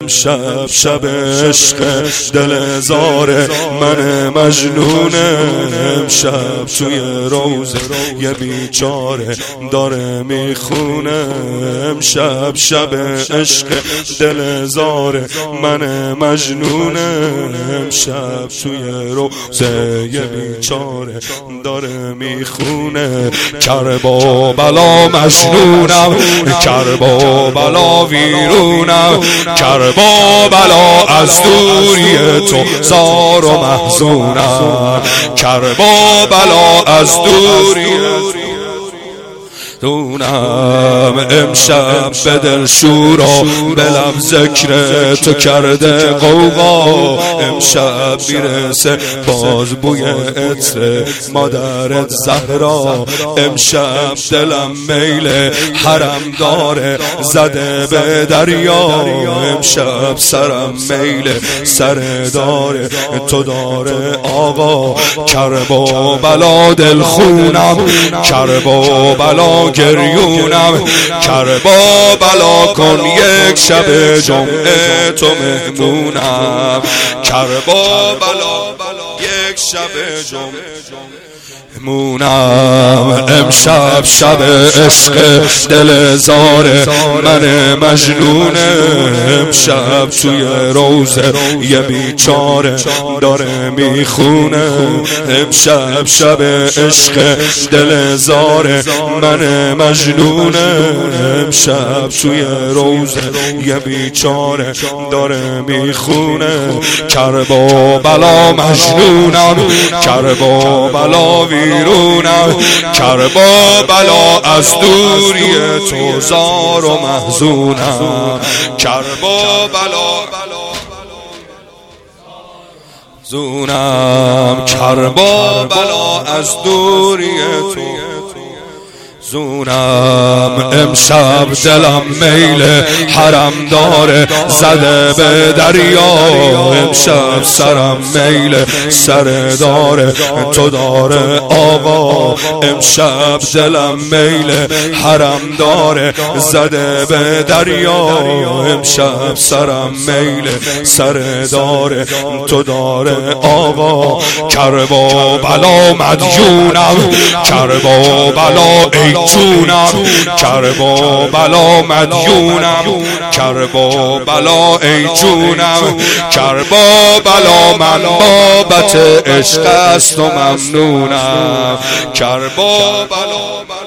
امشب شب عشق دل زار من مجنونه، امشب توی روزه یه بیچاره داره میخونه، امشب شب عشق دل زار من مجنونه، امشب توی روزه یه بیچاره داره میخونه. کربا بلا مجنونم، کربا بلا ویرونم، کربا بلا از دوری تو زار و محزونم، کربا بلا از دوری دونم. امشب به دل شورا به لب ذکر تو کرده قوقا، امشب میرسه باز بوی عطر مادرت زهرا، امشب دلم میل حرم داره زده به دریا، امشب سرم میل سر داره تو داره آقا. کربا بلا دل خونم، کربا بلا گریونم، کربا بلا کن یک شب جمعه تو مهمونم، کربا بلا یک شب جمعه مونم. امشب شب عشق دل زار من مجنونه، امشب توی روزه یه بیچاره داره میخونه، امشب شب عشق دل زار من مجنونه، امشب توی روزه یه بیچاره داره میخونه. کربا بلا مجنونم، کربا بلا ویرونم، کربا بلا از دوری تو زار و محزونم، کربا بلا زونم، کربا بلا از دوری تو زونم. امشب دلم میل حرم داره زده به دریا، امشب سرم میل سر داره تو داره آقا، امشب دلم میل حرم داره زده به دریا، امشب سرم میل سر داره تو داره آقا. کربا بلا مدیونم، کربا بلا ای جونم، کربا بلا مدیونم، کربا بلا ای جونم، کربا بلا من بابت عشق است و ممنونم، کربا بلا